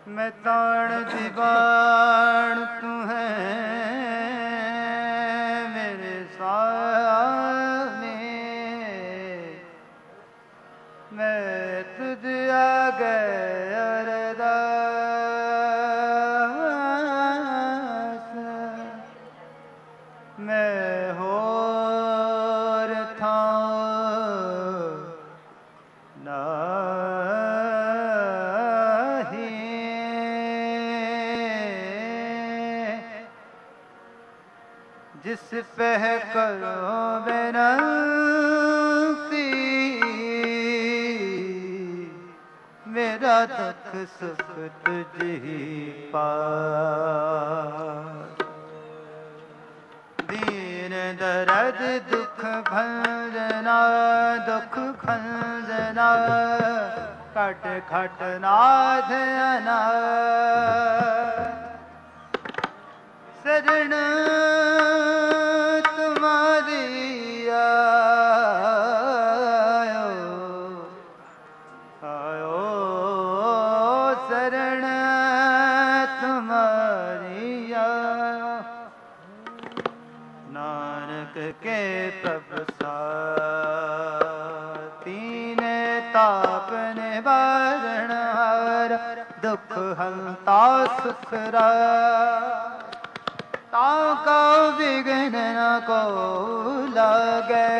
मैं ताण दीवान तू है मेरे सामने, मैं तुझ आगे अरदास, मैं होर था जिस पे करो बेनती, मेरा दुख सुख तुझ ही पास। दीन दर्द दुख भंजना, दुख भंजना कट खट नाथ अनाथ। शरण तुम्हारी आयो, आयो शरण तुम्हारी आयो। नानक के प्रभु तीन ताप निवारण हार, दुख हंता सुख ताका विघ्न न को लागे,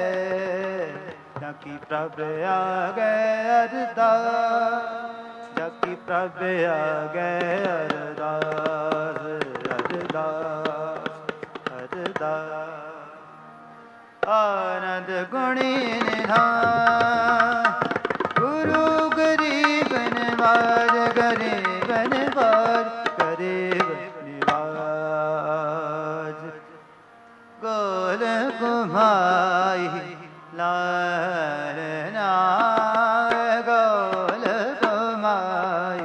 जकी प्रभ आगे अरदास, जकी प्रभ आगे अरदास, अरदास अरदास। आनंद गुणी निधान गुरु गरीब निवार, गरीब निवार गरीब गोल घुमाई लालना, गोल घुमाई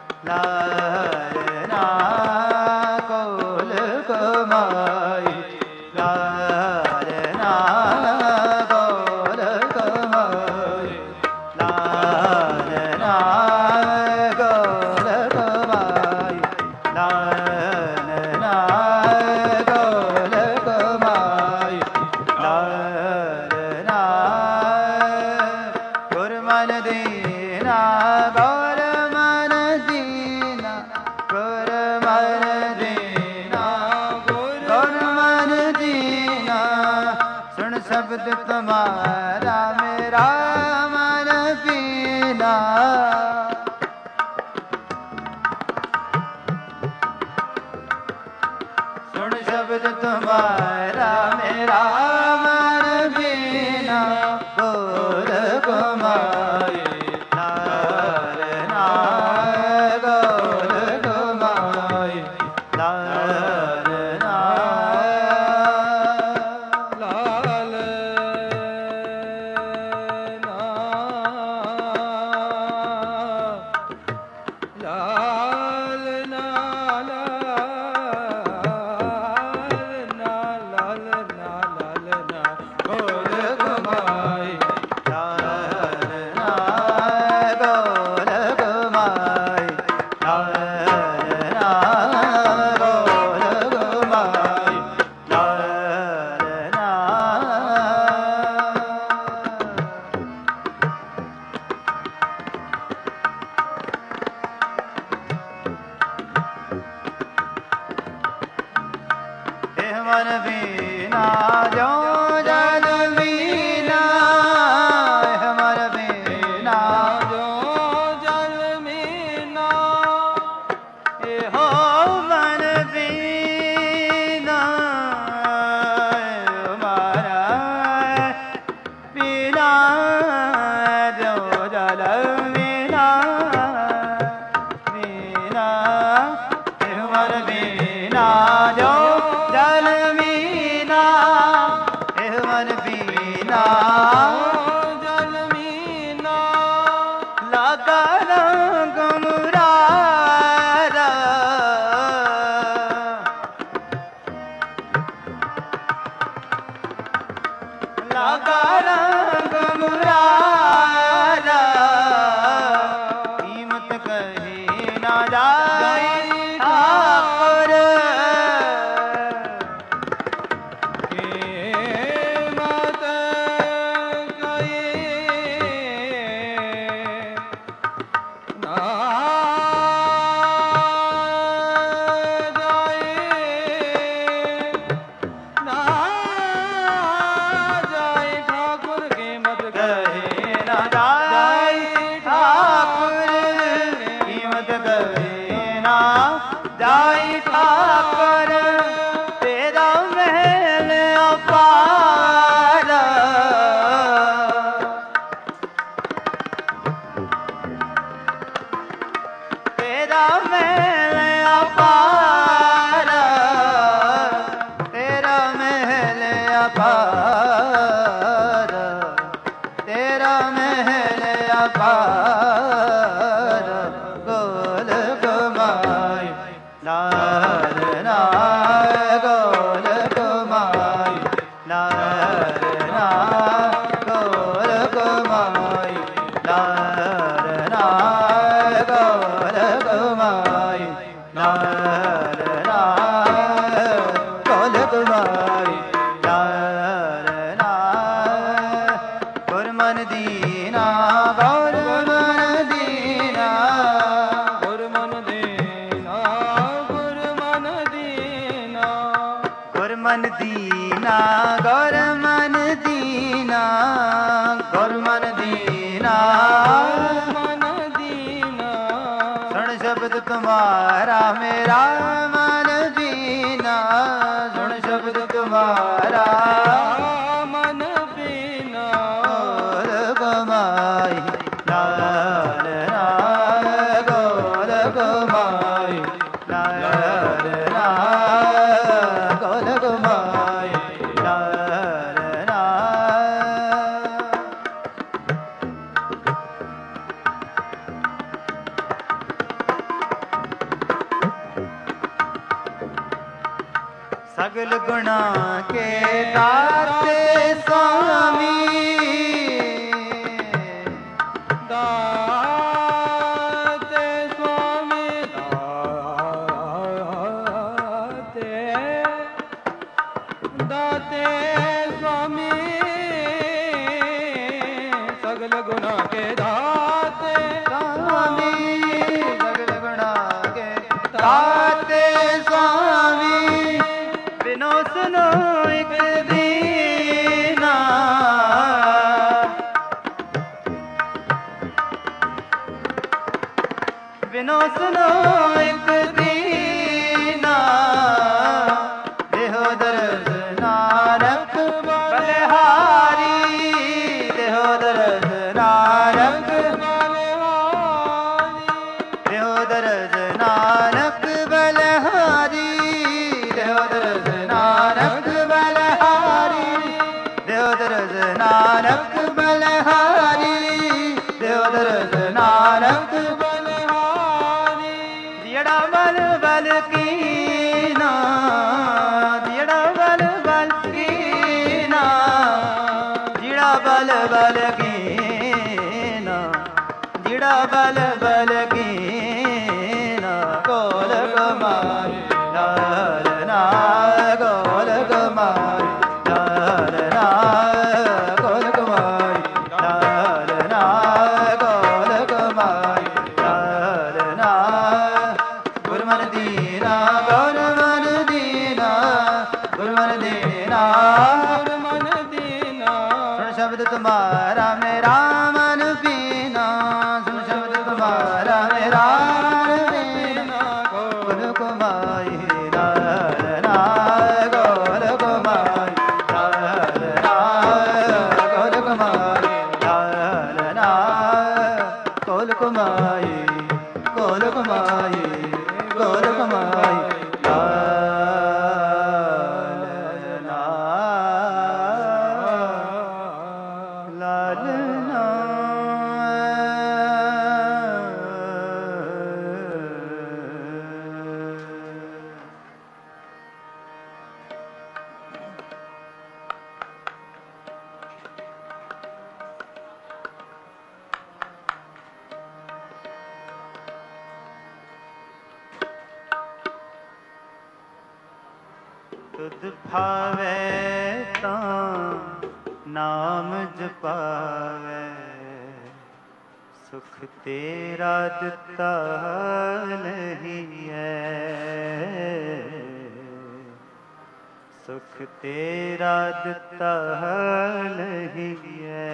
लालना, गोल घुमाई लालना, गोल घुमाई लालना, गोल घुमाई लालना, गोल घुमाई लालना। गुर मन दीना, गुर मन दीना, गुर मन दीना, गुर मन दीना। सुन शब्द तुम्हारा मेरा मन पीना, सुन शब्द तुम्हारा मेरा मन पीना। गोल घुमाई लालना, गोल घुमाई लालना, मन बीना जो जल मीना, मन बीना जो जल मीना, ए हो मन बीना हमारा बीना जो जल मीना, बीना मन बीना जो जल मीना, मन बीना जल मीना। लागा रंग मुरारा, लागा रंग मुरारा। कीमत कही ना जाए ठाकुर जाई ठाकुर तेरा महल अपार तेरा महल अपार तेरा महल अपार तेरा महल अपार गोल गुमाई नार नार गोल गुमाई नार नार गोल गुमाई नार नार गोल गुमाई नार नार गोल गुमाई नार नार गुरमन दीना गुरमन दीना गुरमन दीना गुरमन दीना गुरमन दीना गुरमन दीना गुरमन दीना मन दीना सुन शब्द तुम्हारा मेरा मन बीना सुन शब्द तुम्हारा मन बीना गोल गुमाई नार नार गोल गुमाई नार नार गोल गुमाई नार नार सगल गुणा के दाते स्वामी दाते स्वामी दाते दाते स्वामी सगल गुणा के दाते स्वामी सगल गुणा के दाते स्वामी बिनो सुनो एक दीना बिनो सुनो एक दीना देहो दर्द नानक बलिहारी देहो दर्द नानक बलिहारी देहो दर्द नानक बलिहारी देहो दर्द नानक बलिहारी देहो दर्द नानक बलिहारी देहो दर्द नानक बलिहारी दियड़ा बल बल की ना दियड़ा बल बल की ना दियड़ा बल बल की ना दियड़ा बल बल की ना गोल गुमाई नार नार गोल गुमाई नार नार गोल गुमाई नार नार गोल गुमाई नार नार गुरमन दीना गुरमन दीना गुरमन दीना गुरमन दीना सुन शब्द तुम्हारा मेरा मन बीना सुन शब्द तुम्हारा मेरा मन बीना गोल गुमाई नार नार गोल गुमाई नार नार गोल गुमाई नार नार गोल गुमाई गोल गुमाई गोल गुमाई लाल ਤੁਧ ਭਾਵੈ ਤਾਂ ਨਾਮ ਜਪਾਵੈ, ਸੁਖ ਤੇਰਾ ਦਿੱਤਾ ਲਹੀਐ, ਸੁਖ ਤੇਰਾ ਦਿੱਤਾ ਲਹੀਐ।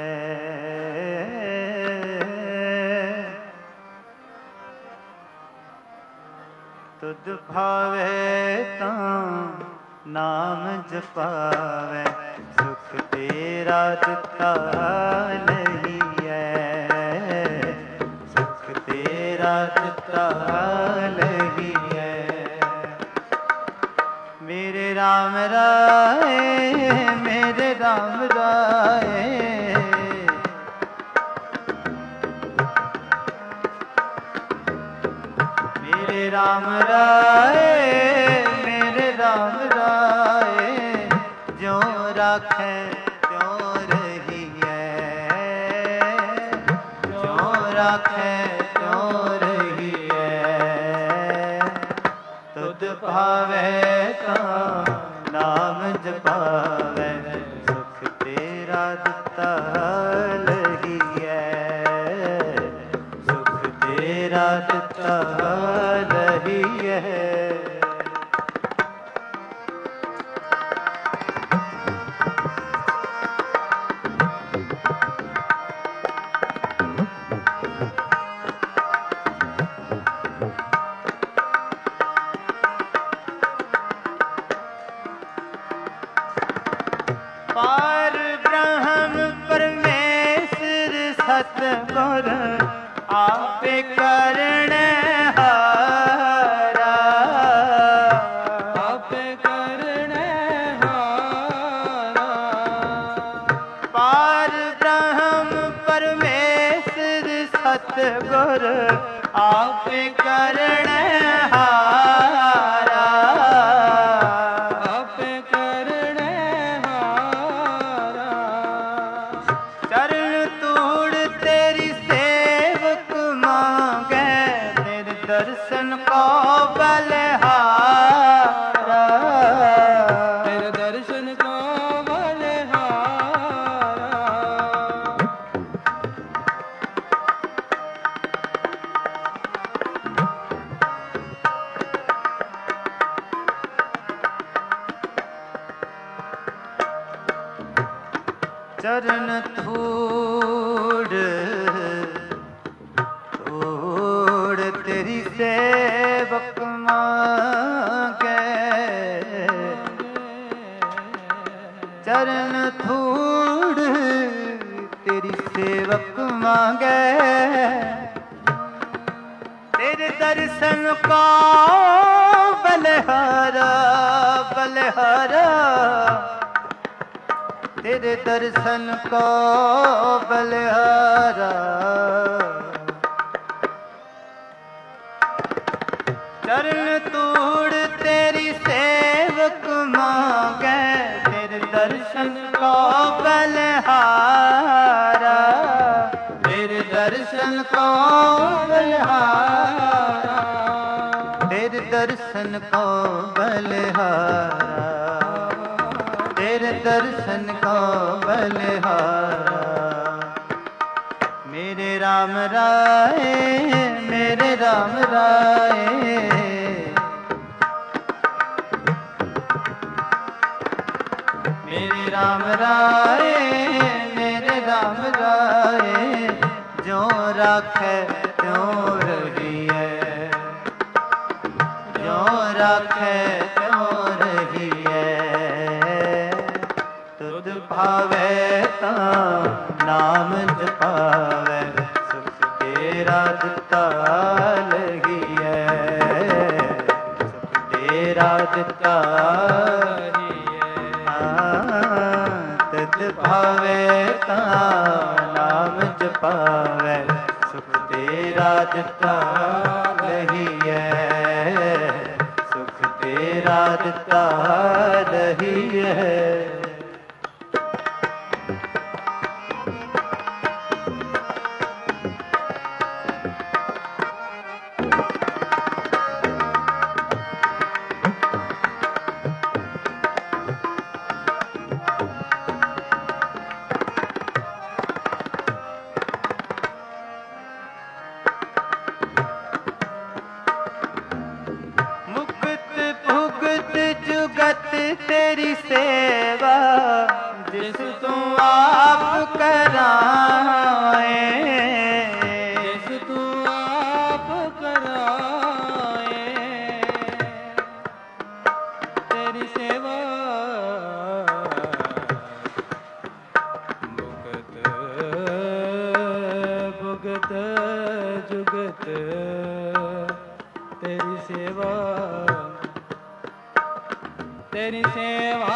ਤੁਧ ਭਾਵੈ ਤਾਂ ਨਾਮ ਜਪਾਵੈ, ਸੁਖ ਤੇਰਾ ਦਿੱਤਾ ਲਹੀਐ, ਸੁਖ ਤੇਰਾ ਦਿੱਤਾ ਲਹੀਐ। ਮੇਰੇ ਰਾਮ ਰਾਏ, ਮੇਰੇ ਰਾਮ ਰਾਏ, ਮੇਰੇ ਰਾਮ ਰਾਏ, ਮੇਰੇ ਰਾਮ ਰਾਏ, ਜਿਉ ਰਾਖੈ ਤਿਉ ਰਹੀਐ, ਜਿਉ ਰਾਖੈ ਤਿਉ ਰਹੀਐ। ਤੁਧ ਭਾਵੈ ਤਾਂ ਨਾਮ ਜਪਾਵੈ, ਸੁਖ ਤੇਰਾ ਦਿੱਤਾ ਲਹੀਐ, ਸੁਖ ਤੇਰਾ ਦਿੱਤਾ ਲਹੀਐ। ਪਾਰ ਬ੍ਰਹਮ ਪਰਮੇਸ਼ਰ ਸਤਿਗੁਰ ਆਪੇ ਕਰਣੈ ਹਾਰਾ, ਆਪੇ ਕਰਣੈ ਹਾਰਾ। ਪਾਰ ਬ੍ਰਹਮ ਪਰਮੇਸ਼ਰ ਸਤਿਗੁਰ ਆਪੇ ਕਰਣੈ ਹਾਰਾ, ਆਪੇ ਕਰਣੈ ਹਾਰਾ। ਚਰਨ ਧੂੜ ਤੇਰੀ ਸੇਵਕ ਮਾਂਗੈ, ਤੇਰੇ ਦਰਸ਼ਨ ਕੋ ਬਲਿਹਾਰਾ, ਤੇਰੇ ਦਰਸ਼ਨ ਕੋ ਬਲਿਹਾਰਾ। ਚਰਨ ਧੂੜ ਧੂੜ ਤੇਰੀ ਸੇਵਕ ਮਾਂਗੈ, ਚਰਨ ਧੂੜ ਤੇਰੀ ਸੇਵਕ ਮਾਂਗੈ, ਤੇਰੇ ਦਰਸ਼ਨ ਕੋ ਬਲਿਹਾਰਾ, ਬਲਿਹਾਰਾ। तेरे दर्शन को बलिहारा। चरण तूड़ तेरी सेवक मांगे, तेरे दर्शन को बलिहारा, तेरे दर्शन को बलिहारा, तेरे दर्शन को बलिहारा, तेरे दर्शन को बलिहारा। मेरे राम राय, मेरे राम राय, मेरे राम राय, मेरे राम राय, जो राखे त्यों रहिए, जो राखे त्यों रहिए। तुध भावे तां नाम जपावे, सुख तेरा दिता लगिए, सुख तेरा दिता तुध भावे तां नाम जपावे, सुख तेरा दिता लगिए, सुख तेरा दिता लगिए। तेरी सेवा जिस तू आप कराए, जिस तू आप कराए, तेरी सेवा भुगत भुगत जुगत, तेरी सेवा तेरी सेवा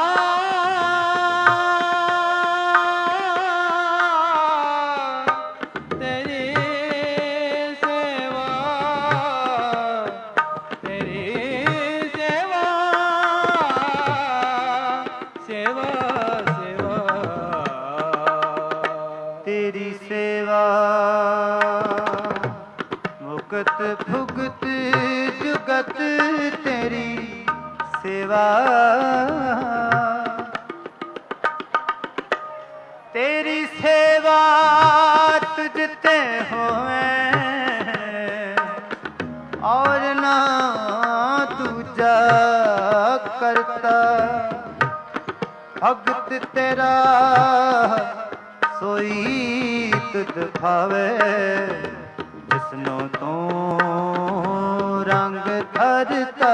तेरी सेवा तेरी सेवा सेवा सेवा तेरी सेवा मुकत भुगत जुगत, तेरी सेवा तेरी सेवा तुझते होए और ना दूजा करता, भगत तेरा सोई तुझ भावे, जिसनो तू रंग धरता।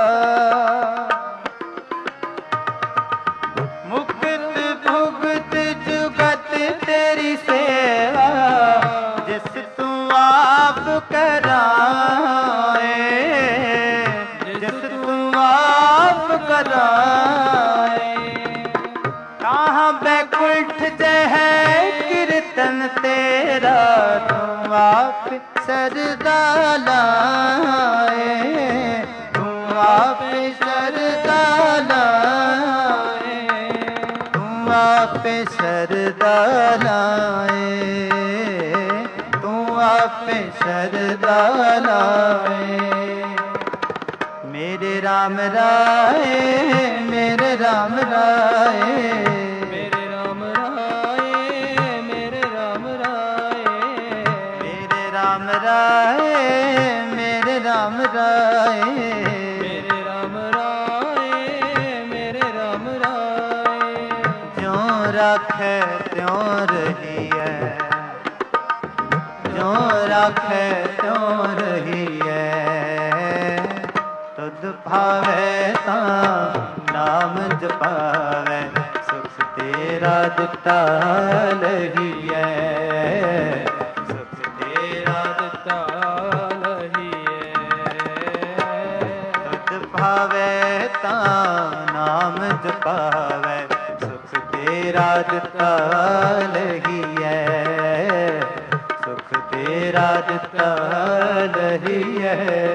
मुक्त भुगत जुगत तेरी सेवा जिस तू आप कराए, जिस तू आप कराए। कहाँ बैकुंठ जय कीर्तन तेरा, तू आप सरदा लाए, तू आप सरदा लाए, तू आप सरदा लाए, तू आप सरदा लाए। मेरे राम राय, मेरे राम राय, मेरे राम राय, मेरे राम राय, मेरे राम राय, मेरे राम राय, मेरे राम राय, मेरे राम राय। ज्यों राखे त्यों रहिए, ज्यों राखे त्यों रहिए, तुध भावे तां नाम जपावे, सुख तेरा दिता लहिए, सुख तेरा दिता तुध भावे तां नाम जपावे, सुख तेरा दिता लहिए, सुख तेरा दिता लहिए।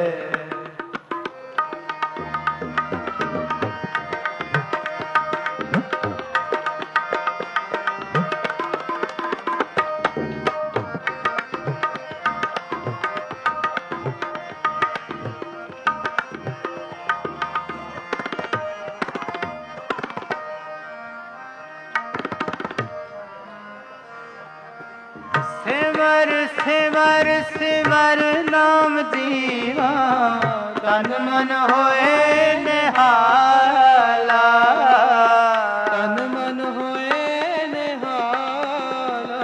सिमर सिमर सिमर नाम जीवा, तन मन होए निहाला, तन मन होए निहाला।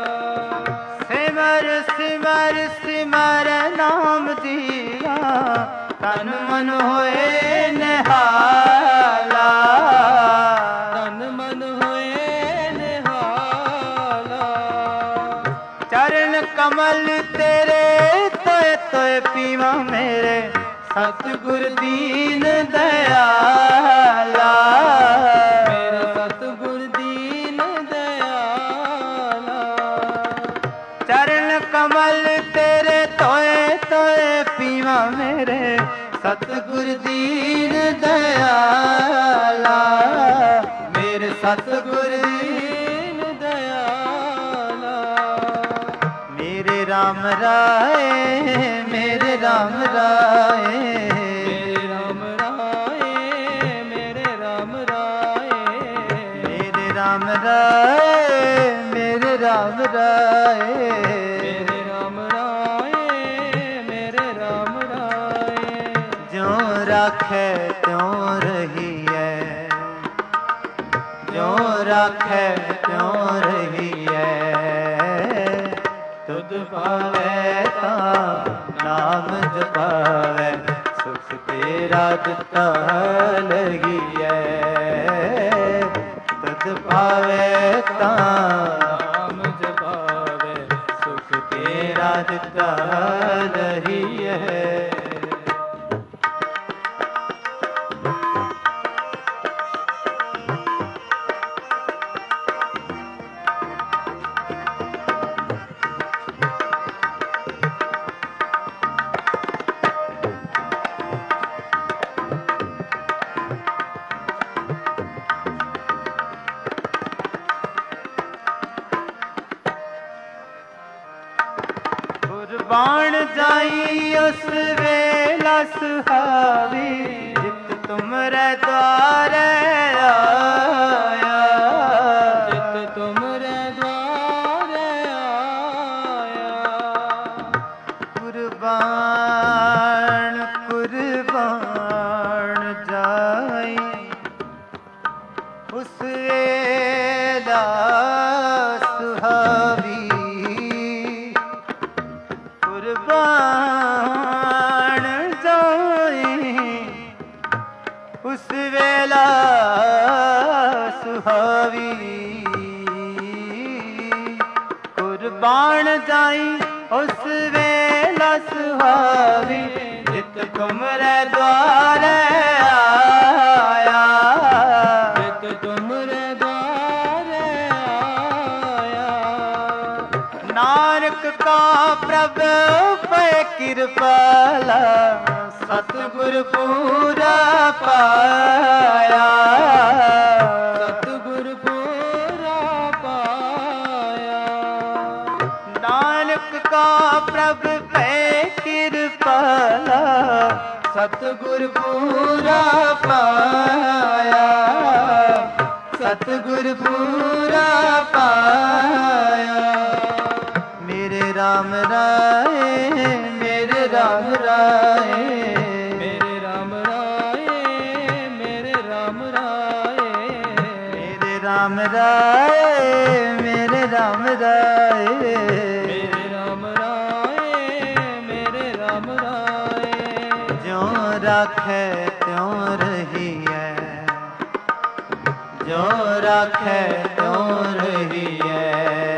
सिमर सिमर सिमर नाम जीवा, तन मन होए निहाला, तन मन होए निहाला। चरण कमल तेरे तोय तोय पीवा, मेरे सतगुर दीन दयाला, मेरे सतगुर दीन दयाला। चरण कमल तेरे तोय तोय पीवा, मेरे सतगुर दीन दयाला, मेरे सतगुर दीन दयाला। मेरे राम राय, मेरे राम राय, मेरे राम राय, मेरे राम राय, मेरे राम राय, मेरे राम राय। मेरे राम राय, मेरे राम राय। ज्यों राखे त्यों रहिए, ज्यों राखै त्यों रहिए। तुध पावै तां नाम जपावै सुख तेरा दिता लगिए। तुध पावै तां ਨਾਮ ਜਪਾਵੇ ਸੁਖ तेरा दिता लगिए। कुर्बान जाई उस वेला सुहावी जित तुमरे द्वारे आया। ਜਿਤ ਤੁਮਰੇ ਦੁਆਰੇ ਆਇਆ। कुर्बान कुर्बान जाई उस वेला सुहावी। कुर्बान जाई उस वेला सुहावी। कुर्बान जाई उस वेला सुहावी जित तुमरे द्वारे आया। ਜਿਤ ਤੁਮਰੇ ਦੁਆਰੇ ਆਇਆ। नानक का प्रभ पे कृपाला सतगुर पूरा पाया। ਸਤਿਗੁਰ ਪੂਰਾ ਪਾਇਆ। नानक का प्रभ पे कृपाला सतगुर पूरा पाया। सतगुर पूरा पाया। मेरे राम राय मेरे राम राय ਮੇਰੇ ਰਾਮ ਰਾਏ ਮੇਰੇ ਰਾਮ ਰਾਏ। मेरे राम राय मेरे राम राय। ਮੇਰੇ ਰਾਮ ਰਾਏ ਮੇਰੇ ਰਾਮ ਰਾਏ। ज्यों राखै त्यों रहिए। ज्यों राखै त्यों रहिए।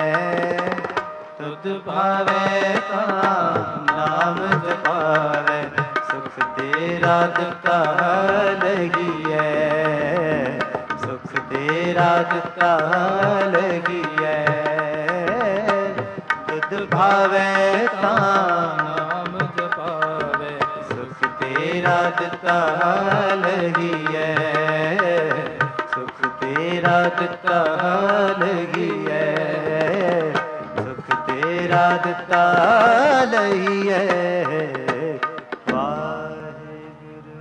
तुध भावै तां नाम जपावै सुख तेरा दिता लगिए। सुख तेरा दिता लगिए। तुध भावै तां ਨਾਮ ਜਪਾਵੇ सुख तेरा दिता लगिए। सुख तेरा दिता लगिए। सुख तेरा दिता लगिए। वाहिगुरू।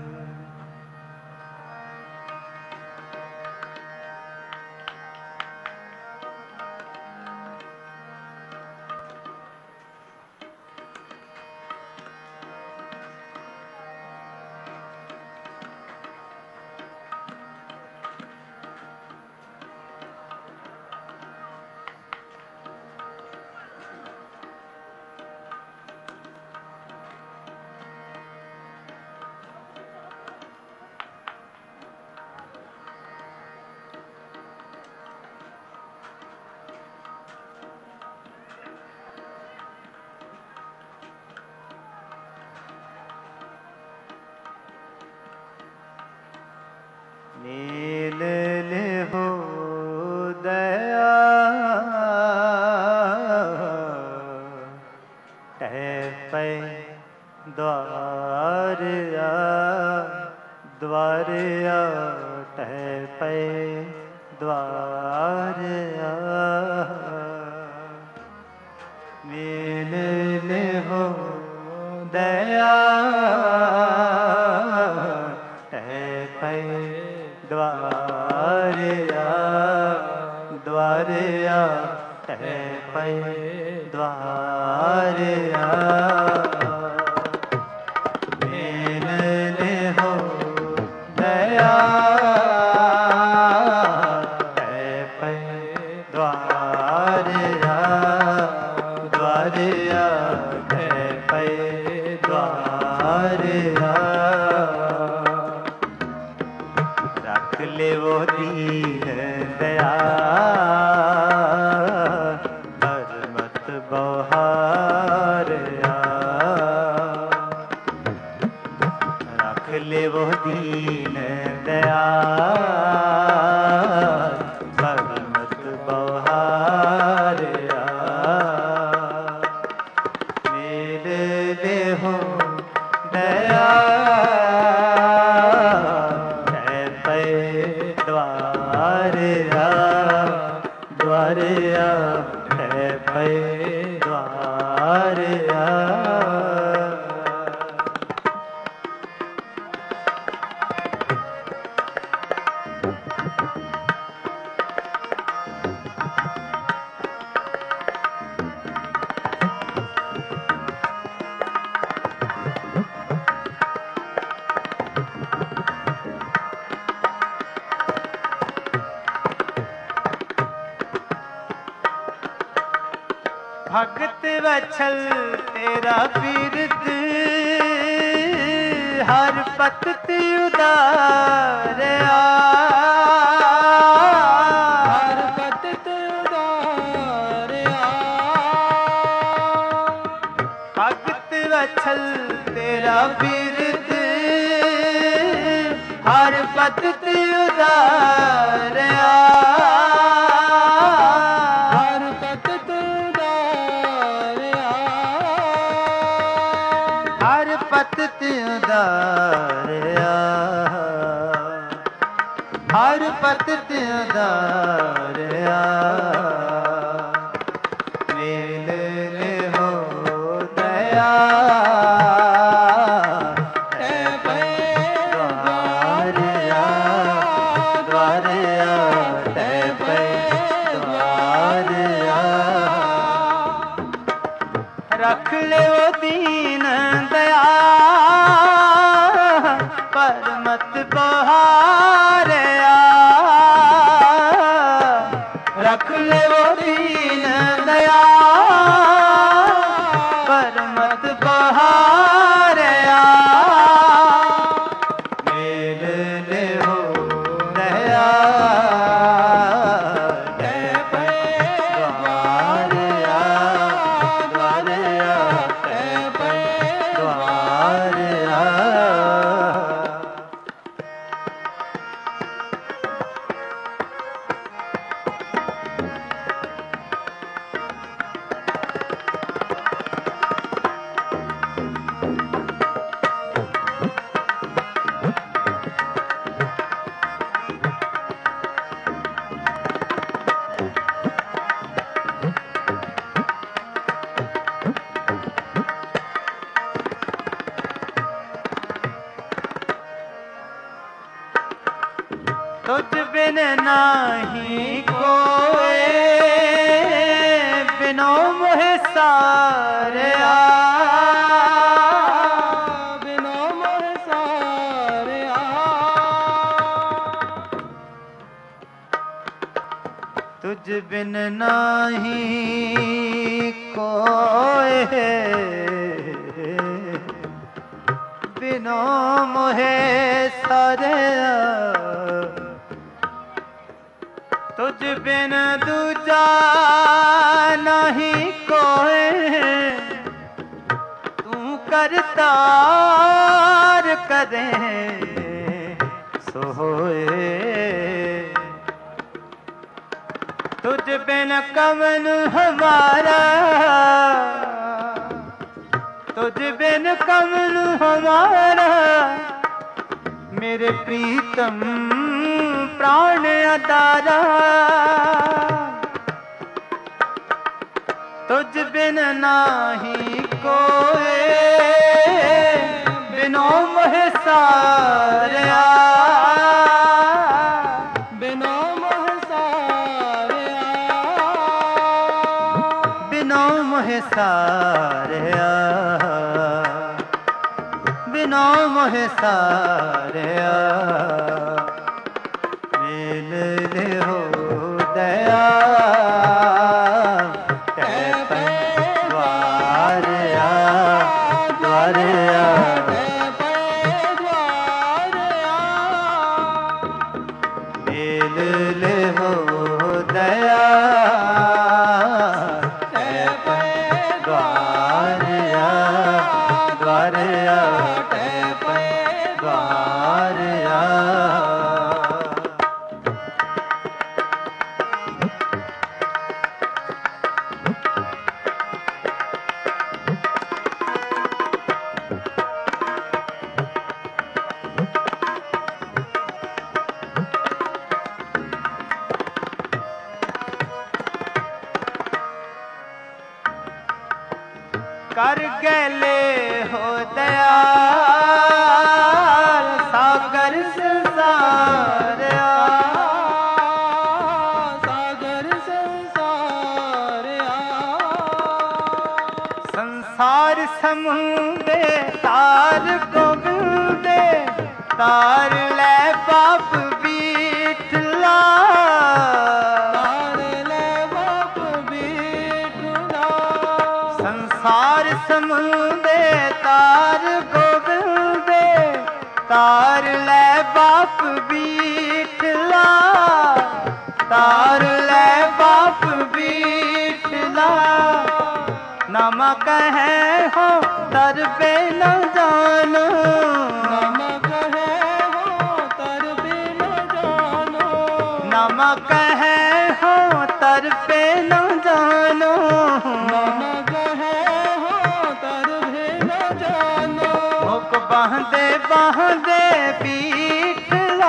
नील लिहो दया टह पे द्वार द्वार टह पे द्वार नील लिहो दया टह पे द्वार द्वार टह पे द्वार मेल ले हो दया टह रख ले वो दीन दयाल, पर मत बहारिया। रख ले वो दीन दयाल, पर मत बहारिया। मेरे ले हो दया है पे द्वारिया, द्वारिया है पे द्वारिया। भगत वत्सल तेरा बिरद, हर पतत उदारया। हर पतत उदारया। भगत वत्सल तेरा बिरद, हर पतत उदारया। पतत उदारया, हर पतत उदारया। मेल ले हो दया है पे द्वारया, द्वारया है पे द्वारया। रख ले वो दीन दयाल, पर मत बहारिया। रख ले वो दीन दयाल, पर मत बहारिया। मेल ले हो दया है पे द्वारया, द्वारया है पे द्वारया। तुझ बिन नाही कोई, बिनो मोह सारया। बिनो मोह सारया। तुझ बिन नाही कोई, बिनो मोह सारया। तुझ बिन दूजा नहीं कोई, तू करतार करे सोए। तुझ बिन कवन हमारा, तुझ बिन कवन हमारा। मेरे प्रीतम प्राण अदारा, तुझ बिन नाही कोई, बिनो मोह सारया। बिनो मोह सारया। बिनो मोह सारया, बिनो मोह सारया। मेल ले हो दया है पे द्वारया, द्वारया तार ले बाप बीठला, तार ले बाप बीठला। संसार समुंदे तार गोविंदे, तार ले बाप बीठला, तार ले बाप बीठला। नमक है हो तर पे न जानो, नमक है हो तर पे न जानो, नमक है हो तर पे न जानो, नमक है हो तर पे न जानो। मुख बांधे बांधे पीठला,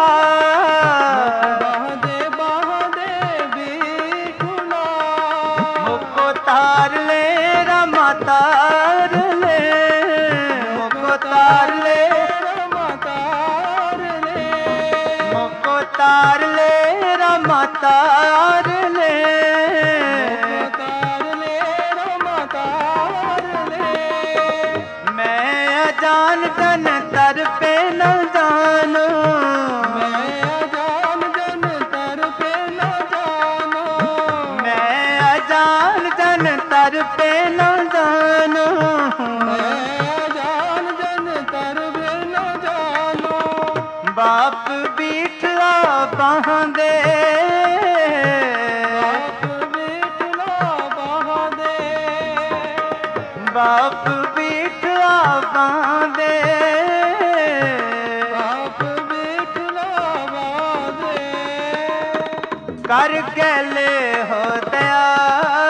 बांधे बांधे बीठला। मुख तार ले रमा तार ले, मुख तार ले, रमा तार ले, मुख तार ले रमा तार ले। तार ले रमा तार ले। मैं अजान जन तर पे न जानो, मैं अजान जन तर पे न जानो, मैं अजान जन तर पे न जानो। मैं अजान जन तर पे न जानो। बाप बीठला बांधे, बाप बीठला बांधे, बाप बीठला बांधे, बाप बीठला बांधे। कर गले हो दयाल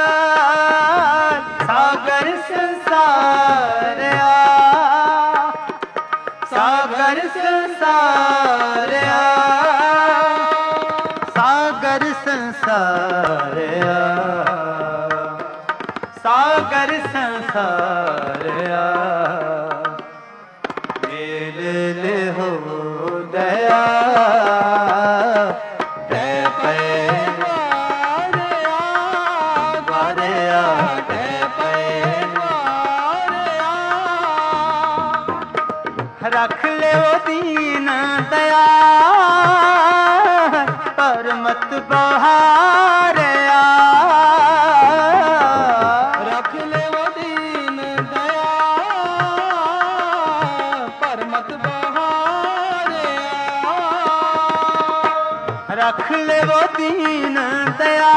सागर संसार आ, सागर संसार आ, सागर संसार आ, सागर संसार आ। मेल ले हो दया ते पे द्वारे आ, ते पे रख ले वो दीन दया पर मत बहार आ, रख ले वो दीन दया पर मत बहारे आ। रख ले वो दीन दया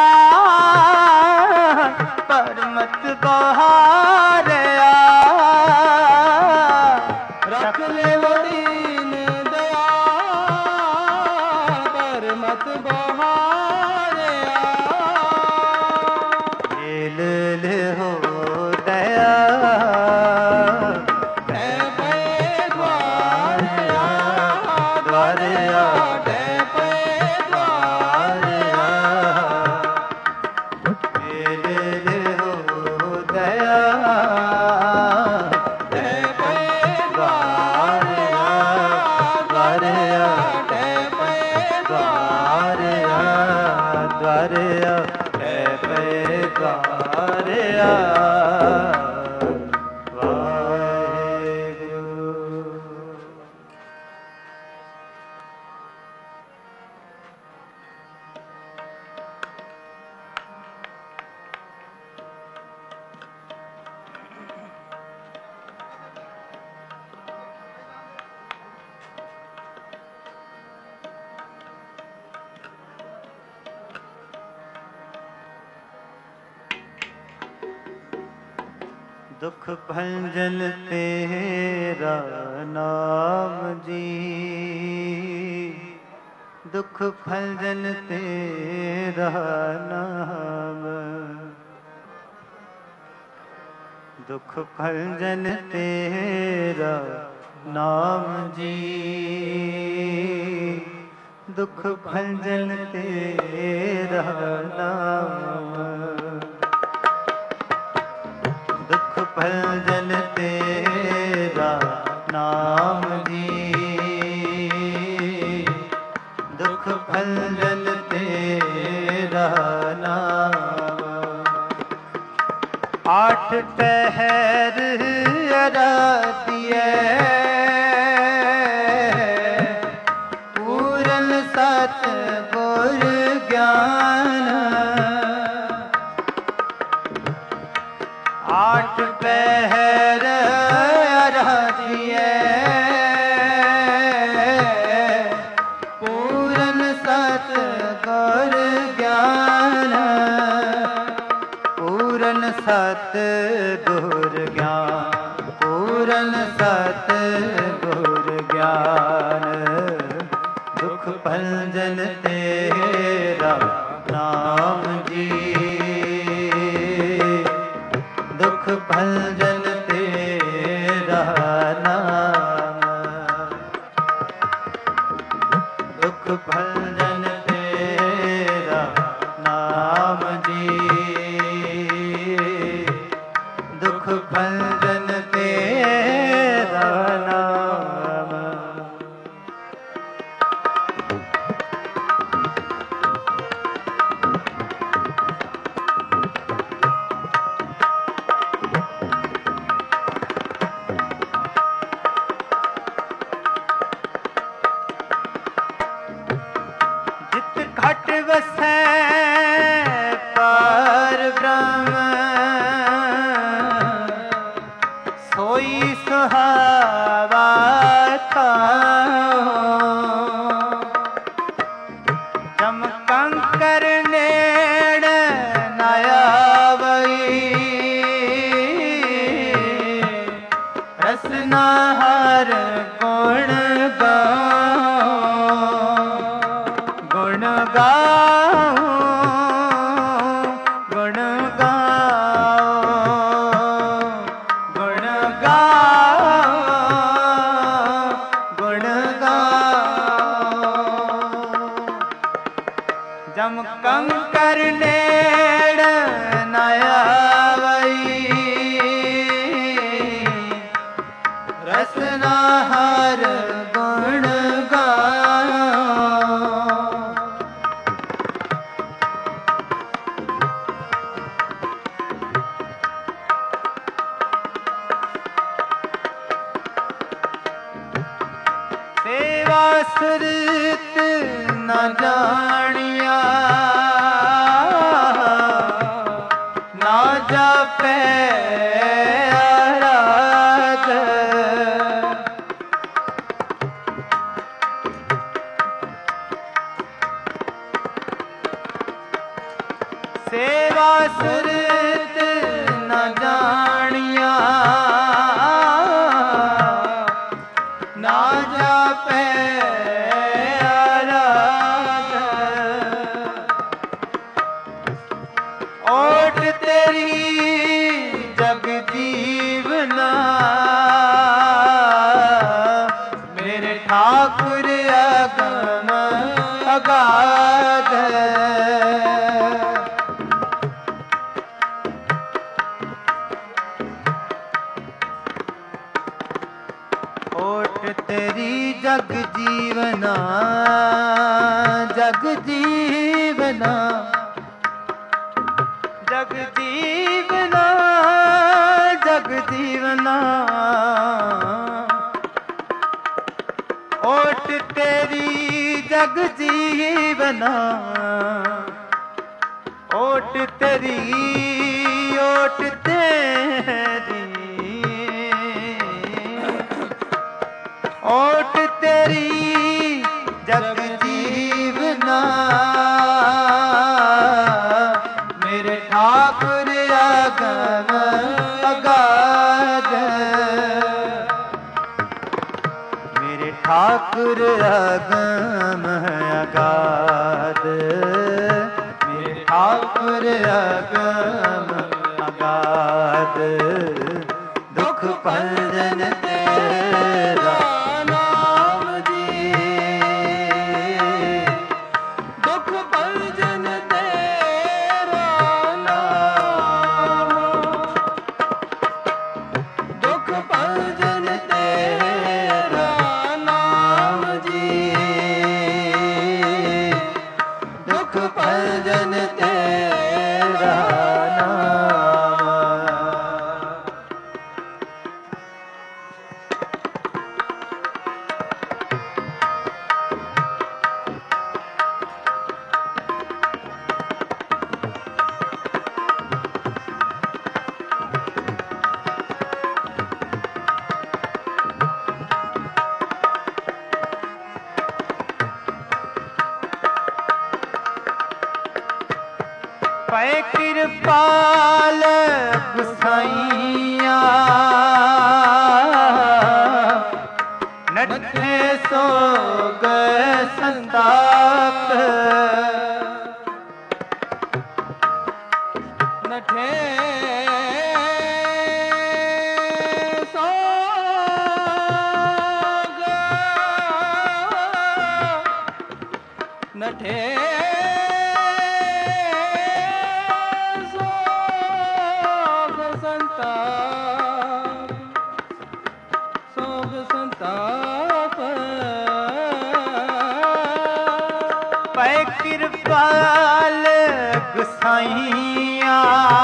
पर मत बहार आ, रख ले वो दीन दया पर मत बहारे आ। खेल ले हो दया ते पे द्वारे आ, द्वारे आ, ते पे द्वारे आ। खेल ले हो दया ते पे द्वारे आ, द्वारे आ, ते पे द्वारे द्वारे आ, द्वारे आ, ते पे द्वारे आ। वाहेगुरु। दुख भंजन तेरा नाम जी, दुख भंजन तेरा नाम, दुख भंजन तेरा नाम जी, दुख भंजन तेरा नाम, दुख भंजन तेरा नाम जी, दुख भंजन तेरा नाम। आठ पहर अराधिए, ਜਮ ਕੰਕਰ ਨੇੜ ਨ ਆਵਈ ਰਸਨਾ ਹਰ ਗੁਣ ਗੁਣ ਗਾਉ ਗੁਣ ਜਮ ਕੰਕਰ ਨੇੜ ਨ ਆਵਈ ਰਸਨਾ ਹਰ ਗੁਣ ਸੇਵਾ ਸੁਰਤ ਨ ਜਾਣਿਆ ਨਾ ਜਾਪੈ ਆਰਾਧ ਸੇਵਾ ਸੁਰਤ ਨ ਜਾਣਿਆ ਨਾ ਜਾਪੈ ਆਰਾਧ ਓਟ ਤੇਰੀ ਜਗ ਜੀਵਨਾ ਮੇਰੇ ਠਾਕੁਰ ਅਗਮ ਅਗਾਧ ਓਟ ਤੇਰੀ ਜਗ ਜੀਵਨਾ ਜਗ ਜੀਵਨਾ ਜਗ ਜੀਵਨਾ ਜਗ ਜੀਵਨਾ ਓਟ ਤੇਰੀ ਜਗ ਜੀਵਨਾ ਓਟ ਤੇਰੀ ਓਟ ਤੇਰੀ ਓਟ ਤੇਰੀ ਜਗ ਜੀਵਨਾ ਮੇਰੇ ਠਾਕੁਰ ਅਗਮ ਅਗਾਧ ਮੇਰੇ ਠਾਕੁਰ ਅਗਮ ਅਗਾਧ ਮੇਰੇ ਠਾਕੁਰ ਅਗਮ ਅਗਾਧ ਦੁਖ ਭੰਜਨ ਤੇਰਾ ਭਜਨ ਤੇਰਾ ਨਾਮ ਪੈ ਕਿਰਪਾਲ ਗੁਸਾਈਆਂ ਨੱਠੇ ਸੋਗ ਸੰਤਾਪ ਨੱਠੇ ਸੋਗ ਨੱਠੇ ਪੈ ਕਿਰਪਾਲ ਗੁਸਾਈਆਂ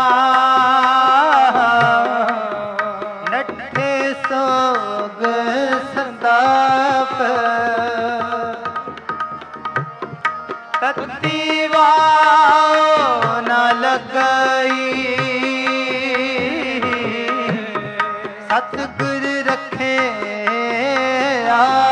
ਨੱਠੇ ਸੋਗ ਸੰਤਾਪ ਤਤੀ ਵਾਓ ਨ ਲਗਈ ਸਤਿਗੁਰ ਰੱਖੇ ਆ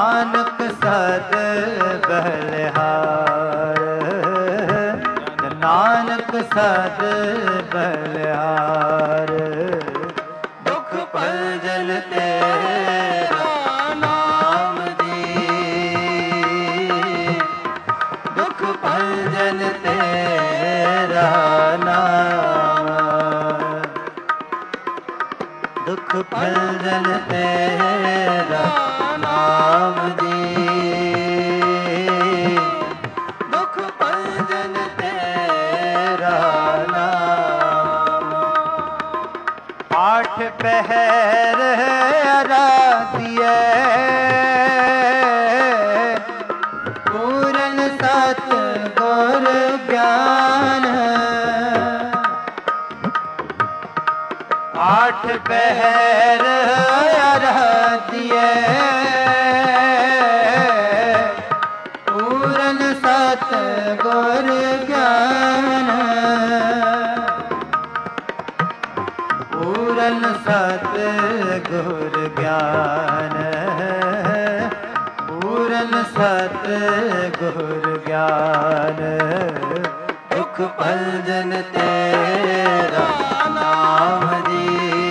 नानक सद बलिहार, नानक सद बलिहार। दुख भंजन तेरा नाम जी, दुख भंजन तेरा नाम, दुख भंजन तेरा नाम जी, दुख भंजन तेरा नाम। आठ पहर आराधिए पूरन सत गुर ज्ञान, आठ पहर आराधिए पूरन सत गुर ज्ञान, पूरन सत गुर ज्ञान, पूरन सत गुर ज्ञान। दुख भंजन तेरा नाम जी,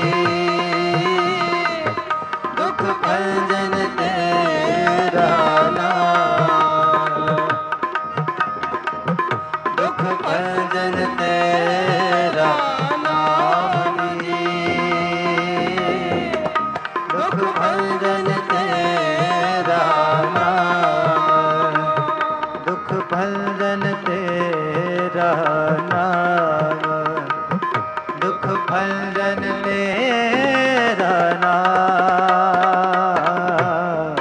दुख भंजन तेरा नाम, दुख भंजन तेरा नाम जी, दुख भंजन तेरा नाम, दुख भंजन तेरा नाम, दुख भंजन तेरा नाम।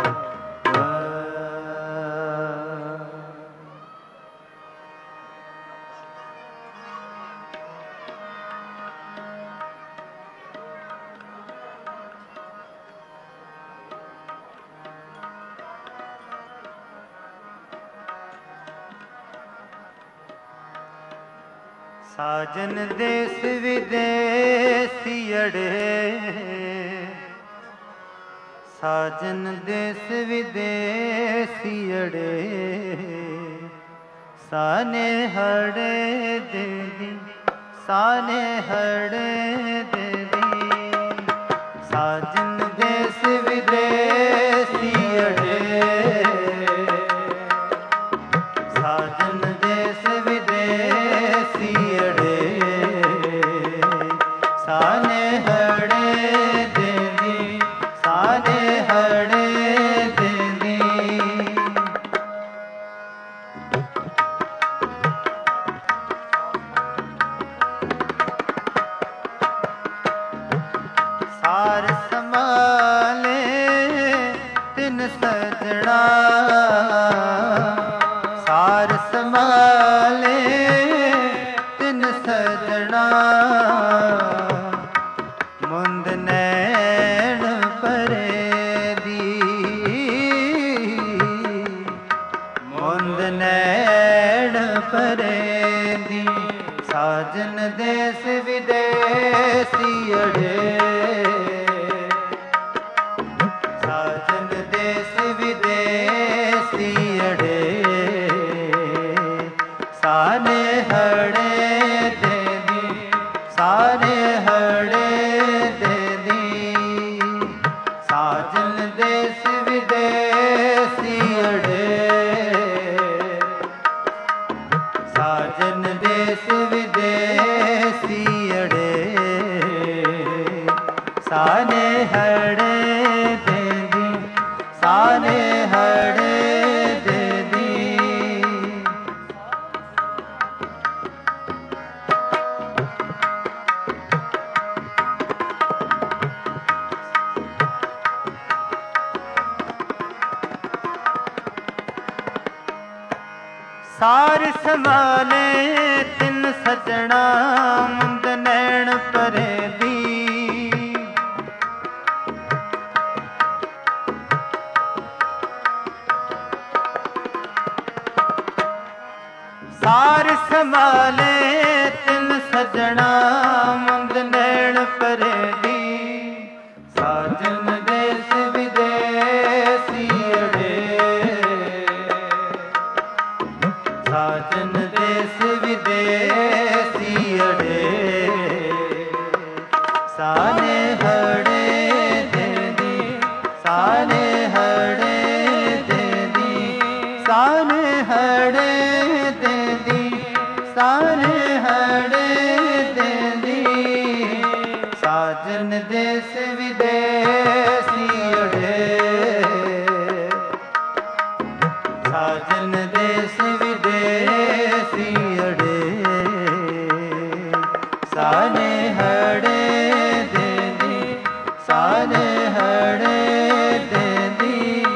साजन देश विदेश अड़े, साजन देश विदेश अड़े, साने हड़े दीदी, साने हड़े दीदी। साजन देश विदेश अड़े, साजन देश विदेश अड़े, साने हड़े दीदी, साने हड़े दीदी। सार संभाले तिन सजना, सार संभाले तिन सजना। मुंद नैन परे दी, मुंद नैन परे दी। साजन देश विदेशी अड़े, साजन देश विदेशी अड़े, साने हड़े दे दी, सारे हड़े दे दी। साजन देश विदेशी अड़े, साजन देश विदेशी अड़े, साने हड़े दे दी, साने हड़े दे दी। सार संभाले तिन सजना, मुंद नैन परे दी। सार संभाले तिन सजना, मुंद नैन परे दी। साजन देश विदेशी अड़े, सारे हड़े देंदी, सारे हड़े देंदी, साजन देश विदेसी अड़े, साजन देश विदेसी अड़े, सारे हड़े देंदी, सारे हड़े देंदी।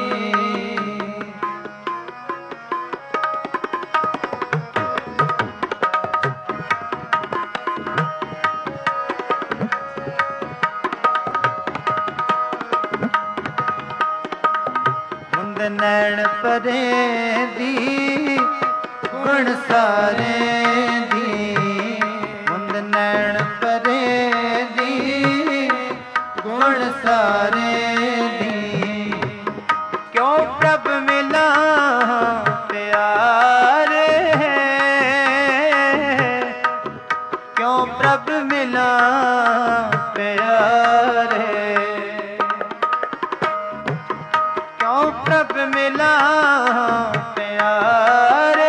मुंद नैण परे दी गुण सारे दी, मुंद नैण परे दी गुण सारे दी, क्यों प्रभ मिला प्यारे, क्यों प्रभ मिला प्यारे, क्यों प्रभ मिला प्यारे,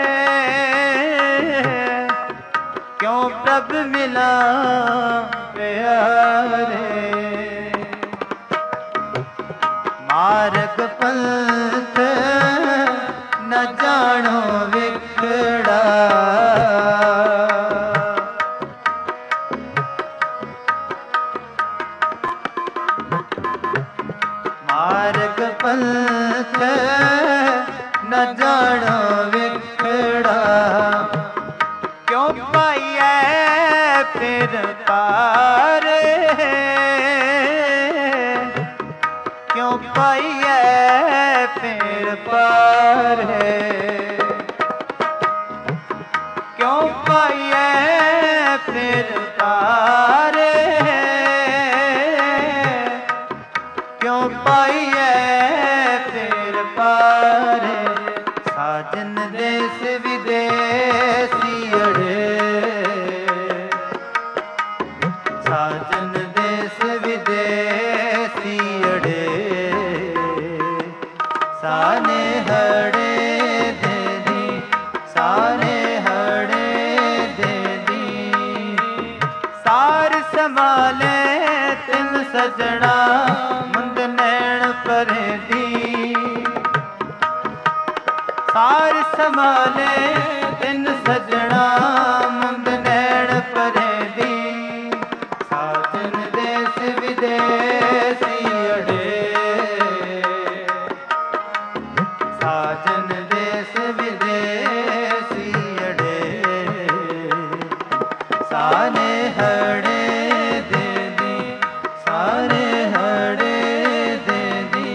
क्यों प्रभ मिला प्यारे। मार्ग पंथ न जानो विखड़ा, मार्ग पंथ न जानो विखड़ा, क्यों पाइए फिर पारे, क्यों पाइए फिर पारे, क्यों पाइए फिर पारे, क्यों पाइए फिर पारे। साजन देश विदेसी अड़े, साजन देश विदेसी अड़े, सारे हड़े देंदी, सारे हड़े देंदी, सार संभाले तिन सजना मुंद नैण परे दी, सार संभाले तिन सजना मुंद नैण परे दी, साजन देश विदेसी अड़े, साजन देश विदेसी अड़े, सारे हड़े देंदी, सारे हड़े देंदी।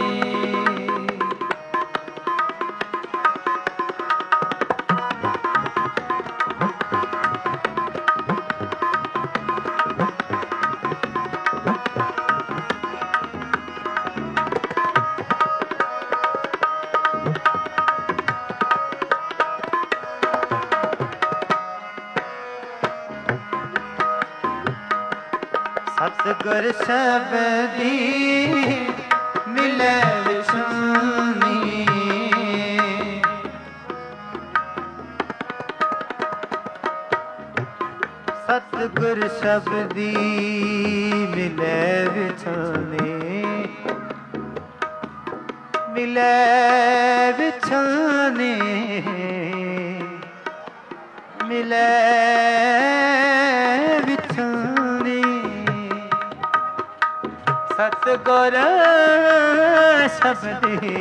सतगुर शबदी मिले विछुनी, सतगुर शबदी मिले विछुनी, मिले विछुनी, मिले विछुनी, सतगुर शबदी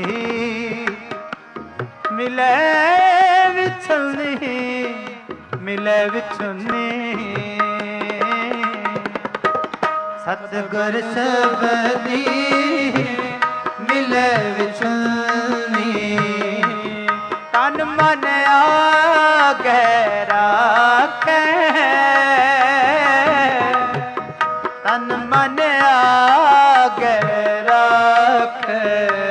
मिले विछुनी, मिले विछुनी, सतगुर शबदी मिले विछुनी, तन मन आगे राखे, तन मन आगे राखे,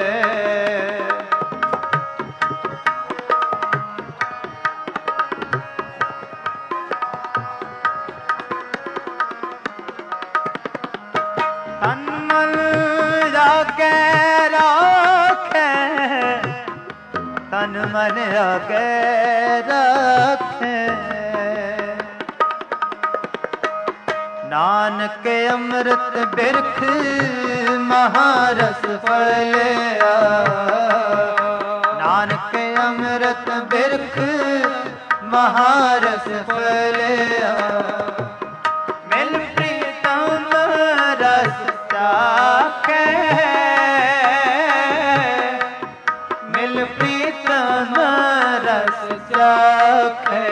तन मन आगे राखे, तन मन आगे रखे। नानक अमृत बिरख महारस फलिया। नानक अमृत बिरख महारस फलिया। मिल प्रीतम रस चाखे। मिल प्रीतम रस चाखे।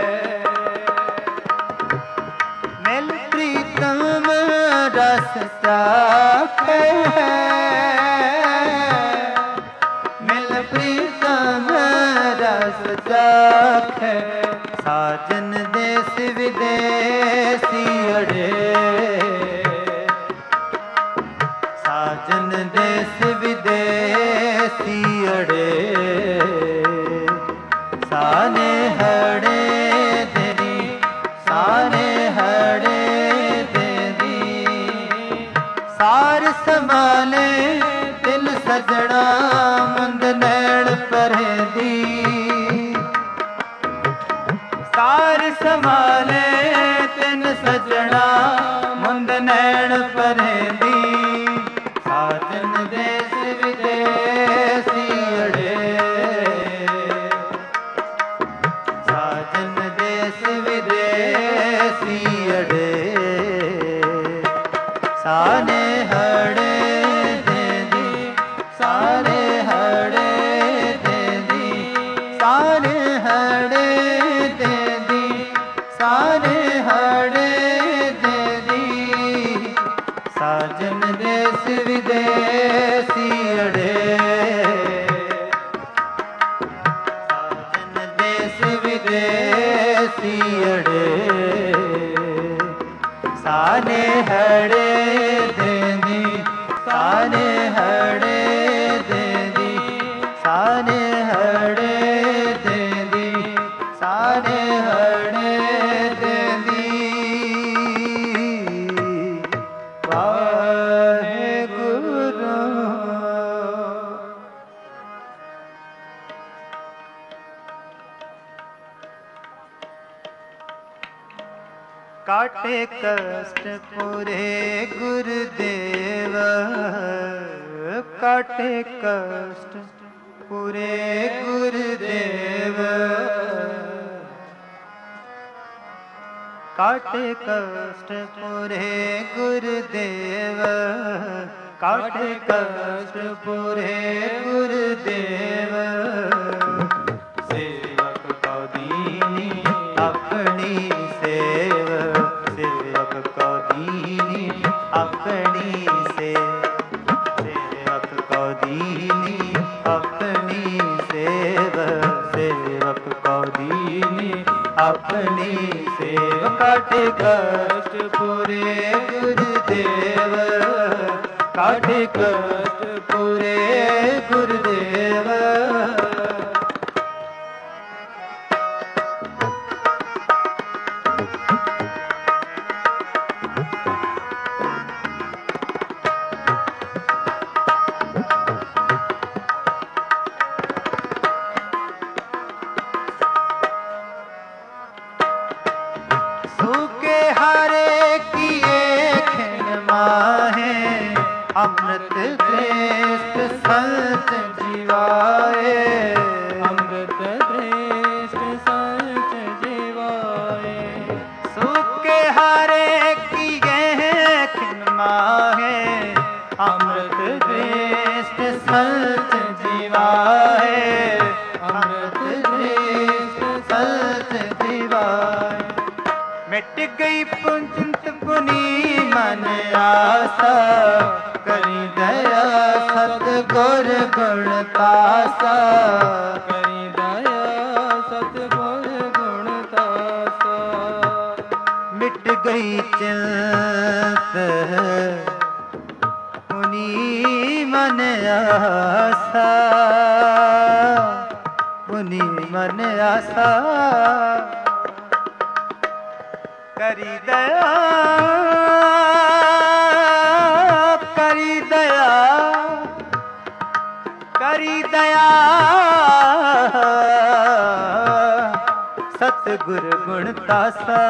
मिल प्रीतम रस चाखे। मिल प्रीतम रस चाखे। साजन देश विदेशी अड़े। साजन देश विदेशी अड़े। साने हड़े तेरी। साने हड़े तेरी। सार संभाले दिल सजना मुंद नैण परहेदी। सार संभाले तिन सजना मुंद नैण परहेदी। साजन देश विदेशी अड़े। साजन देश विदेशी अड़े। साने हड़े देदी। सारे हड़े देदी। सारे हड़े देदी। सारे हड़े देदी। साजन देश विदेशी अड़े। साजन देश विदेशी अड़े। साने हड़े देदी। साने हड़े देदी। साने हड़े देदी। साने हड़े देदी। वाहेगुरु। काटे कष्ट पूरे गुरुदेव। काटे कष्ट पूरे गुरुदेव। काटे कष्ट पूरे गुरुदेव। काटे कष्ट पूरे गुरुदेव। सेवक को दीनी अपनी सेव। सेवक को दीनी अपनी सेव। सेवक को दीनी अपनी सेव। सेवक को दीनी अपनी सेव। काटे कष्ट पूरे गुरुदेव। काटे कष्ट पूरे गुरुदेव। अमृत श्रेष्ठ संत जीवाए। अमृत श्रेष्ठ संत जीवाए। सूखे हारे की खिन माहे। अमृत श्रेष्ठ संत जीवाए। अमृत श्रेष्ठ संत जीवाए। मिट गई पुंजित पुनी मन आसा। करी दया सतगुर गुण तासा। करी दया सतगुर गुण तासा। मिट गई चिंत पुनी मन आसा। पुनी मन आसा। करी दया। करी दया। करी दया। ਸਤਿਗੁਰ ਗੁਣ ਤਾਸਾ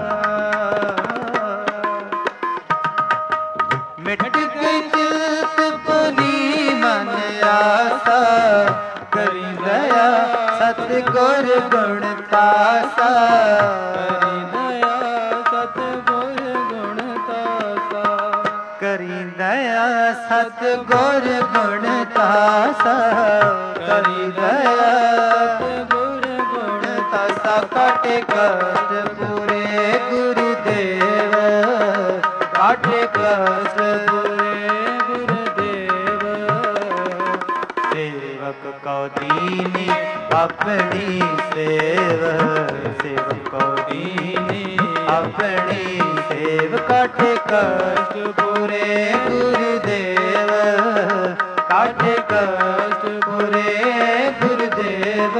ਮਿਟ ਗਈ ਚਿਲਤ ਪੁਨੀ ਮਨ ਆਸਾ ਕਰੀ ਦਇਆ ਸਤਿਗੁਰ ਗੁਣ ਤਾਸਾ ਕਰੀ ਦਇਆ ਸਤਿਗੁਰ ਗੁਣ ਤਾਸਾ ਕਰੀ ਦਇਆ ਸਤਿਗੁਰ ਗੁਣ ਤਾਸਾ ਕਾਟੇ ਕਸ਼ਟ ਪੂਰੇ ਗੁਰਦੇਵ ਕਾਟੇ ਕਸ਼ਟ ਪੂਰੇ ਗੁਰਦੇਵ ਸੇਵਕ ਕਉ ਦੀਨੀ ਆਪਣੀ ਸੇਵਕ ਕਉ ਦੀਨੀ ਆਪਣੀ ਸੇਵ ਕਾਟੇ ਕਸ਼ਟ ਪੂਰੇ ਗੁਰਦੇਵ ਕਾਟੇ ਕਸ਼ਟ ਪੂਰੇ ਗੁਰਦੇਵ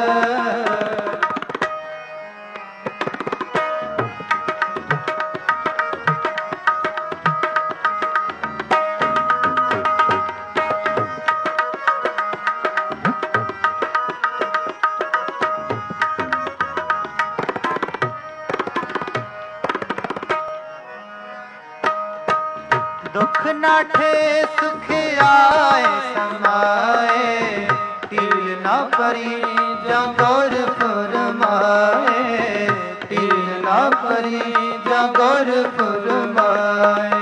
ਦੁਖ ਨਾਠੇ ਸੁਖ ਆਏ ਸਮਾਏ ਟੀਲ ਨਾ ਪਰੀ ਜਾਂ ਗੁਰ ਫੁਰਮਾਏ ਟੀਲ ਨਾ ਪਰੀ ਜਾਂ ਗੁਰ ਫੁਰਮਾਏ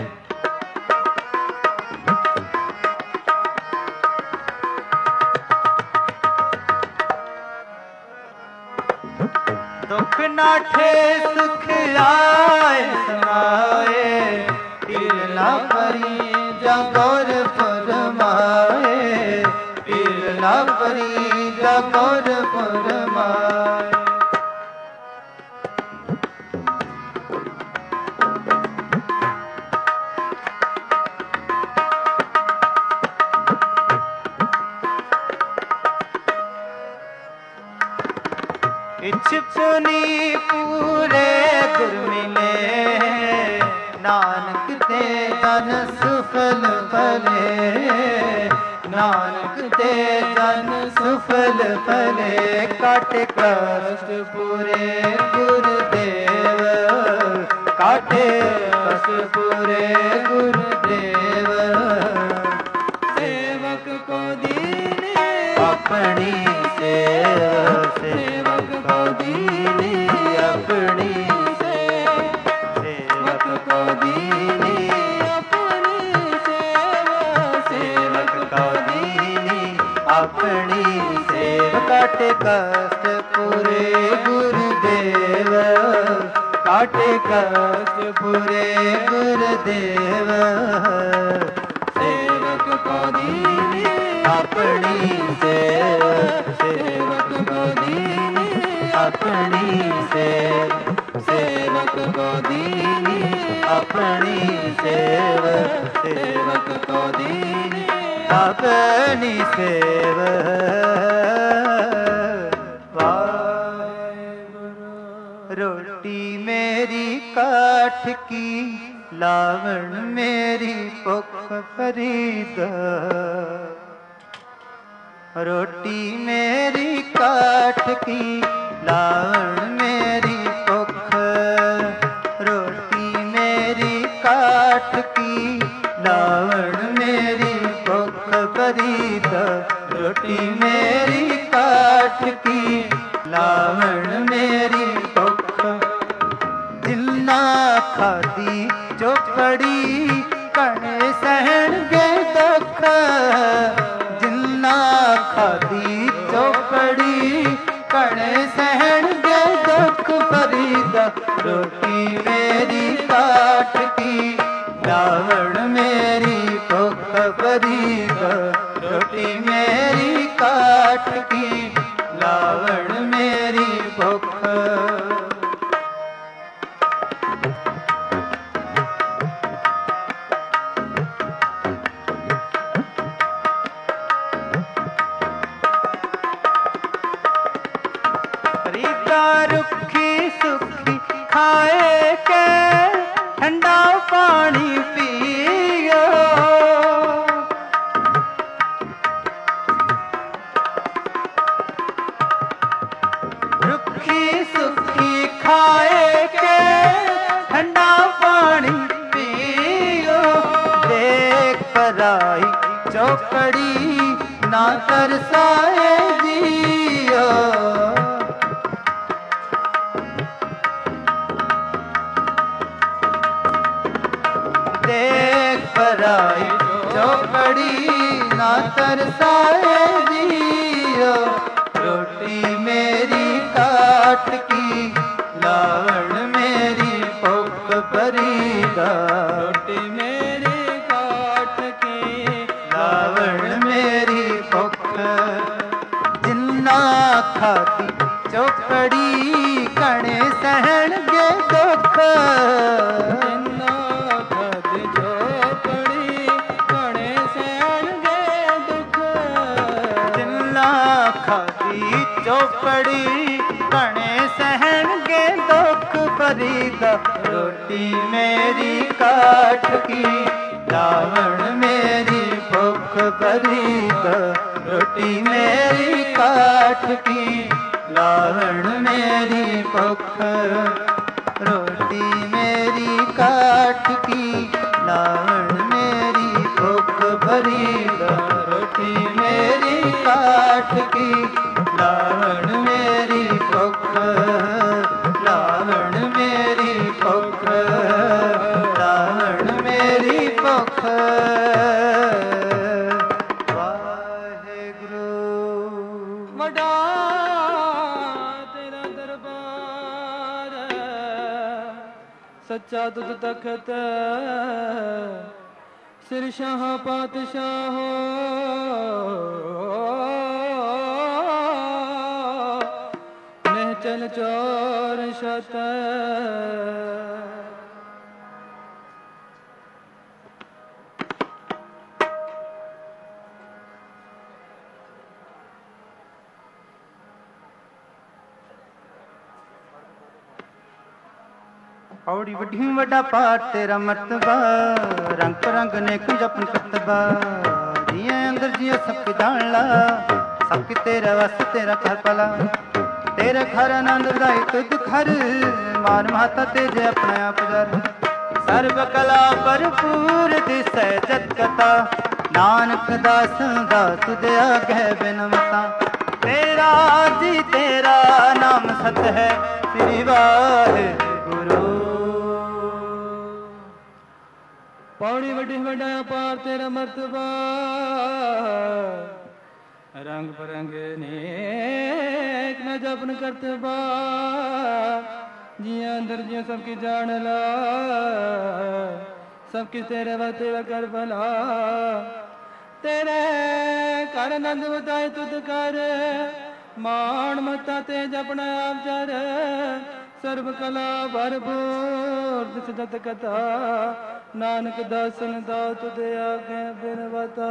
ਦੁਖ ਨਾਠੇ ਸੁਖ ਆਏ ਸਮਾਏ ਟੀਲ ਨਾ ਪਰੀ ਜਾਂ ਗੁਰ ਫੁਰਮਾਏ ਟੀਲ ਨਾ ਪਰੀ ਜਾਂ ਗੁਰ ਫੁਰਮਾਏ ਇਛ ਪੁਨੀ ਪੂਰੇ ਗੁਰ ਮਿਲੇ ਨਾਨਕ ਤੇ ਜਨ ਸੁਫਲ ਭਲੇ ਨਾਨਕ ਤੇ ਜਨ ਸੁਫਲ ਭਲੇ ਕਾਟੇ ਕਸ਼ਟ ਪੂਰੇ ਗੁਰਦੇਵ ਕਾਟੇ ਕਸ਼ਟ ਪੂਰੇ ਗੁਰਦੇਵ ਸੇਵਕ ਕੋ ਦੀਨੇ ਆਪਣੀ ਸੇਵਕ ਕੋ ਦੀਨੇ ਆਪਣੀ ਸੇਵਕ ਕੋ ਦੀਨੀ ਆਪਣੀ ਸੇਵਕ ਕੋ ਦੀਨੀ ਆਪਣੀ ਸੇਵ ਕਾਟੇ ਕਸ਼ਟ ਪੂਰੇ ਗੁਰਦੇਵ ਕਾਟੇ ਕਸ਼ਟ ਪੂਰੇ ਗੁਰਦੇਵ ਸੇਵਕ ਕੋ ਦੀਨੀ ਆਪਣੀ ਸੇਵਕ ਕੋ ਦੀਨੀ ਆਪਣੀ ਸੇਵਕ ਕੋ ਦੀਨੀ ਆਪਣੀ ਸੇਵਕ ਕੋ ਦੀਨੀ ਆਪਣੀ ਸੇਵ ਰੋਟੀ ਮੇਰੀ ਕਾਠ ਕੀ ਲਾਵਣ ਮੇਰੀ ਭੁੱਖ ਫਰੀਦ ਰੋਟੀ ਮੇਰੀ ਕਾਠ ਕੀ ਲਾਵਣ ਮੇਰੀ ਭੁੱਖ ਰੋਟੀ ਮੇਰੀ ਕਾਠ ਕੀ ਲਾਵਣ ਮੇਰੀ ਭੁੱਖ ਫਰੀਦ ਰੋਟੀ ਮੇਰੀ ਕਾਠ ਕੀ ਲਾਵਣ ਮੇਰੀ ਭੁੱਖ ਦਿਲ ਨਾ ਖਾਦੀ ਚੋਪੜੀ ਕਣੇ ਸਹਿਣਗੇ ਦੁੱਖ ਦਿਲ ਨਾ ਖਾਦੀ ਚੋਪੜੀ ਕਣੇ ਸਹਿਣਗੇ ਦੁੱਖ ਫਰੀਦ ਰੋਟੀ ਮੇਰੀ ਕਾਠ ਕੀ ਲਾਵਣ ਮੇਰੀ ਭੁੱਖ ਫਰੀਦ ਰੋਟੀ ਮੇਰੀ ਕਾਠ ਕੀ ਲਾਵਣ ਮੇਰੀ ਭੁੱਖ ਰੁੱਖੀ ਸੁੱਖੀ ਖਾਏ ਕੇ ਠੰਡਾ ਪਾਣੀ ਪੀਓ ਰੁੱਖੀ सुखी सुखी खाए के ठंडा पानी पियो। देख पराई चौकड़ी ना तरसाए जियो। देख पराई चौकड़ी ना तरसाए जियो। रोटी मेरी काट की लावण मेरी भुख भरीदा। रोटी मेरी काट की लावण मेरी भुख जिन्ना खाती चौकड़ी कणे सहणगे दुख। जिन्ना खाती चौकड़ी कणे सहणगे दुख। जिन्ना खाती चौकड़ी कणे सहणगे दुख भरीदा। रोटी मेरी काठ की लावण मेरी भुख भरीदा। रोटी मेरी काठ की लावण मेरी भुख। रोटी मेरी काठ की लावण मेरी भुख भरीदा। रोटी मेरी काठ की लावण मेरी भुख। लावण मेरी भुख। लावण मेरी भुख। वाहेगुरु वडा तेरा दरबार सच्चा तुझ तखत सिर शाह पातशाह निहचल चोर शत। पौड़ी वड्डी वड्डा पाठ तेरा मर्तबा। रंग परंग ने कुंज अपन कतबा। जिया अंदर जिया सबके जान ला। सबके तेरा वस तेरा घर पला। तेरे घर आनंद दाई तुझ घर। मान माता तेजे अपने आप जर। सर्व कला भरपूर दिसै जत कथा। नानक दास दा तुझ आगे बिनमता। तेरा जी तेरा नाम सत है श्री वाहेगुरु। पौड़ी वड्डी वड्डा पार तेरा मर्तबा। रंग बरंगे नेक न जपन करतबा। जिया अंदर जिया सबकी जान ला। सबकी तेरे व तेरा कर भला। तेरे कर आनंद बताए तुद कर। मान मता ते जपना आप जर। सर्व कला भरपूर दिस जत कथा। नानक दासन दात तुझे आगे बिनवता।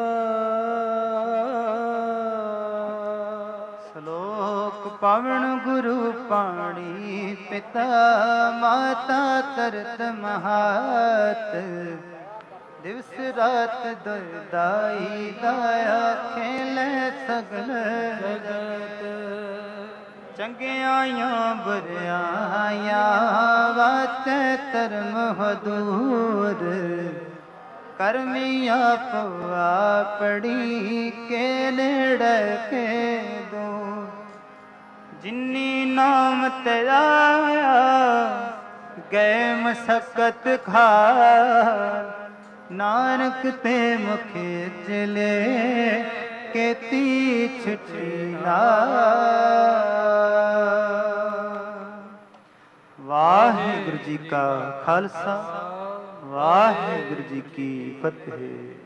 श्लोक पावण गुरु पाणी पिता माता तरत महात। दिवस रात दुर्दाई दाया खेले सगल जगत। चंगियाइयां बुरियाइयां वात धर्म हदूर। करमिया पवा पड़ी के नेड़े के दूर। जिन्नी नाम तेरा गए मसकत खार। नानक ते मुखे चले केती छुटी वाहिगुरु जी का खालसा वाहिगुरु जी की फतेह।